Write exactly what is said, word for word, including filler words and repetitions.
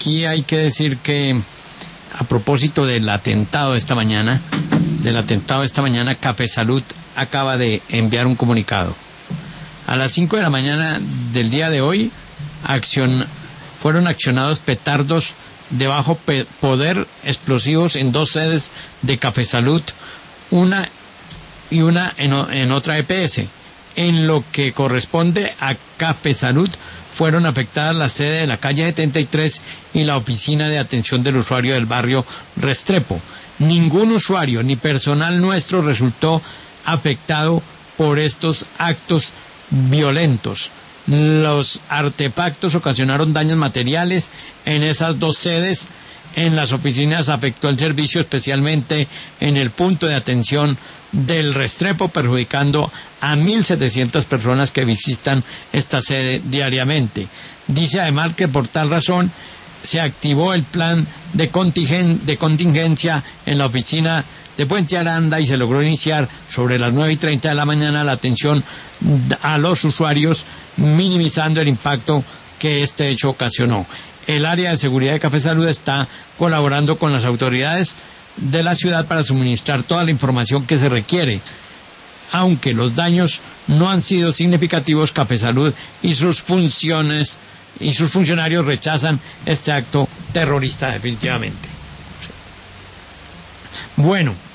aquí hay que decir que a propósito del atentado de esta mañana, del atentado de esta mañana, Café Salud acaba de enviar un comunicado. A las cinco de la mañana del día de hoy accion, fueron accionados petardos de bajo pe- poder explosivos en dos sedes de Café Salud, una y una en, en otra E P S. En lo que corresponde a Café Salud, fueron afectadas la sede de la calle setenta y tres y la oficina de atención del usuario del barrio Restrepo. Ningún usuario ni personal nuestro resultó afectado por estos actos violentos. Los artefactos ocasionaron daños materiales en esas dos sedes. En las oficinas afectó el servicio, especialmente en el punto de atención del Restrepo, perjudicando a mil setecientas personas que visitan esta sede diariamente. Dice además que por tal razón se activó el plan de, contingen, de contingencia en la oficina de Puente Aranda y se logró iniciar sobre las nueve y treinta de la mañana la atención a los usuarios, minimizando el impacto que este hecho ocasionó. El área de seguridad de Café Salud está colaborando con las autoridades de la ciudad para suministrar toda la información que se requiere. Aunque los daños no han sido significativos, Café Salud y sus funciones y sus funcionarios rechazan este acto terrorista definitivamente. Bueno,